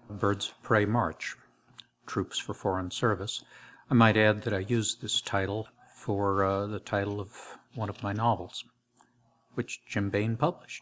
Birds of Prey March, Troops for Foreign Service. I might add that I used this title for the title of one of my novels, which Jim Bain published.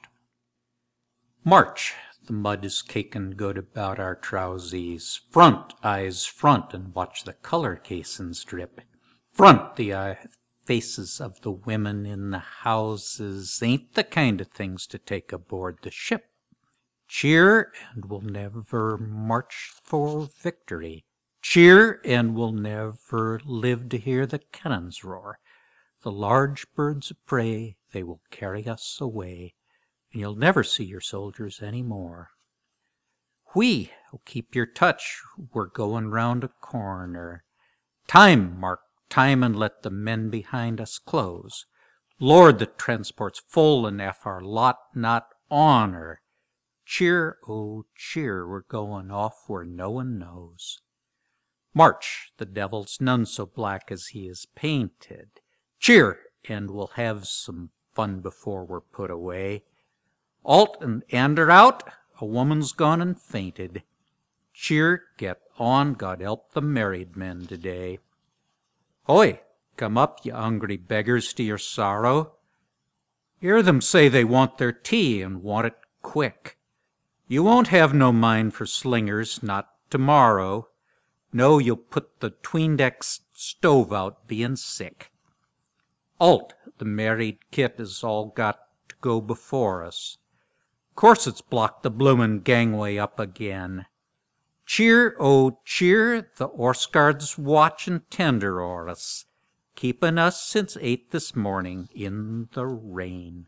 March, the mud is cakin' good about our trousies. Front, eyes front, and watch the color casins drip. Front, the faces of the women in the houses ain't the kind of things to take aboard the ship. Cheer, and we'll never march for victory. Cheer, and we'll never live to hear the cannons roar. The large birds of prey, they will carry us away, and you'll never see your soldiers any more. Whee! Oh, keep your touch, we're going round a corner. Time, mark time, and let the men behind us close. Lord, the transport's full, and our lot not on her. Cheer, oh cheer, we're going off where no one knows. March, the devil's none so black as he is painted. Cheer, and we'll have some fun before we're put away. Alt and Ander out, a woman's gone and fainted. Cheer, get on, God help the married men today. Hoy, come up, you hungry beggars, to your sorrow. Hear them say they want their tea and want it quick. You won't have no mind for slingers, not tomorrow. No, you'll put the 'tween-deck stove out bein' sick. Alt, the married kit has all got to go before us. Course it's blocked the bloomin' gangway up again. Cheer, oh cheer, the 'orse guard's watchin' tender o'er us, keepin' us since 8 this morning in the rain.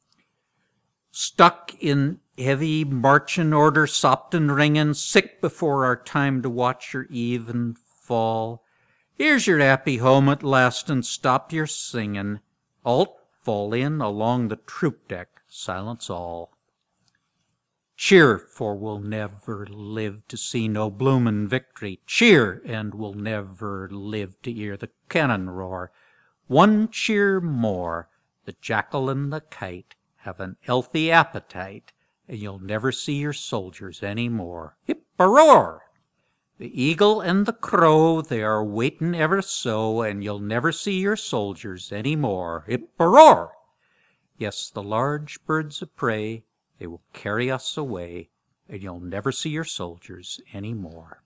Stuck in heavy marchin' order, sopped and ringin', sick before our time to watch your even fall. Here's your happy home at last, and stop your singin'. Alt, fall in along the troop deck, silence all. Cheer, for we'll never live to see no bloomin' victory. Cheer, and we'll never live to hear the cannon roar. One cheer more, the jackal and the kite have an healthy appetite, and you'll never see your soldiers any more. Hip-a-roar! The eagle and the crow, they are waitin' ever so, and you'll never see your soldiers any more. Hip-a-roar! Yes, the large birds of prey, they will carry us away, and you'll never see your soldiers any more.